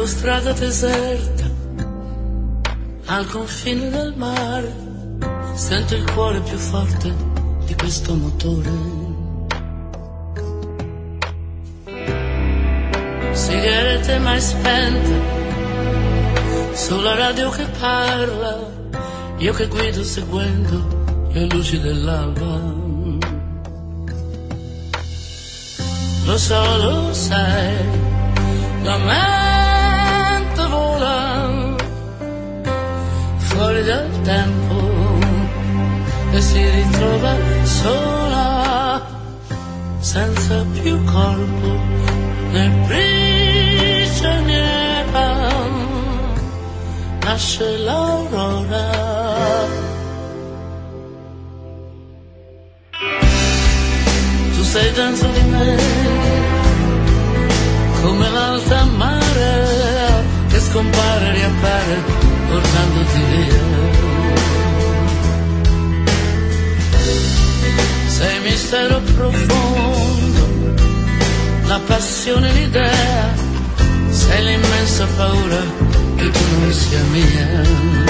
un'autostrada deserta al confine del mare, sento il cuore più forte di questo motore. Sigarette mai spente, sulla radio che parla, io che guido seguendo le luci dell'alba. Lo so, lo sai, la mente vola fuori dal tempo e si ritrova sola, senza più corpo né prigioniera. Nasce l'aurora, tu sei dentro di me come l'alta marea che scompare e riappare portandoti via. Sei mistero profondo, la passione, l'idea, sei l'immensa paura che tu non sia mia.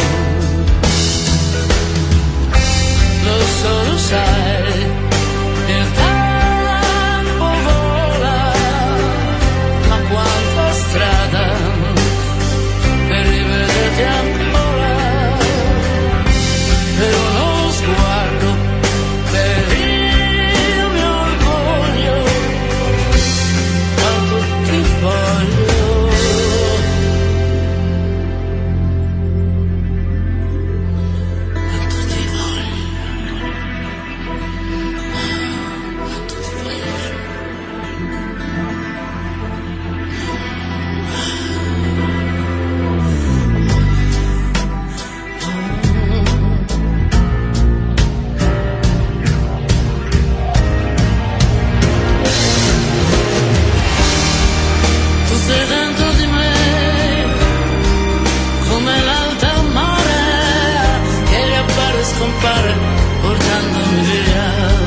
Lo so, lo sai, il tempo vola, ma quanta strada per rivederti ancora, per uno sguardo, per il mio orgoglio, quanto ti voglio. Portandomi via,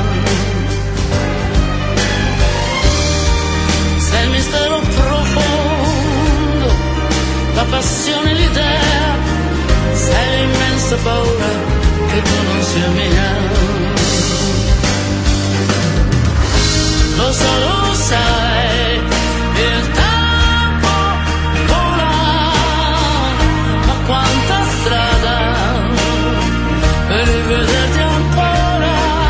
sei il mistero profondo, la passione, l'idea, sei l'immensa paura che tu non sia mia. Lo so, lo sai, il tempo vola, ma quanta strada per rivederti ancora,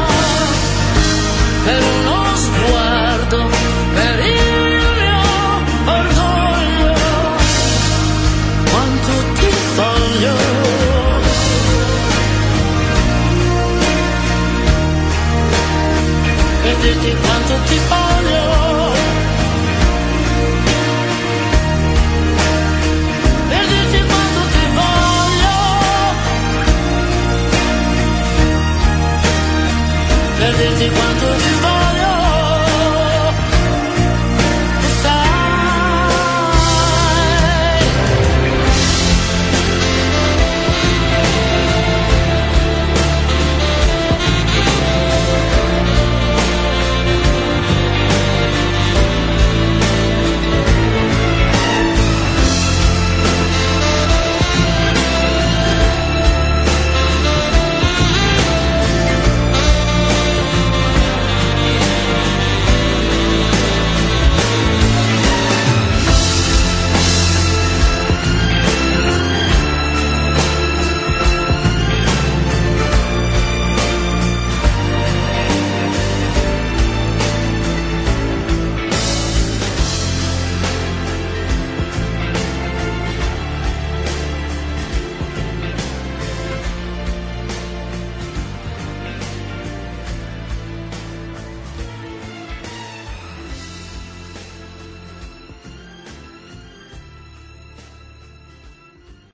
per uno sguardo, per il mio orgoglio, quanto ti voglio. Per dirti quanto ti voglio. Per dirti quanto ti voglio. Per dirti quanto ti voglio.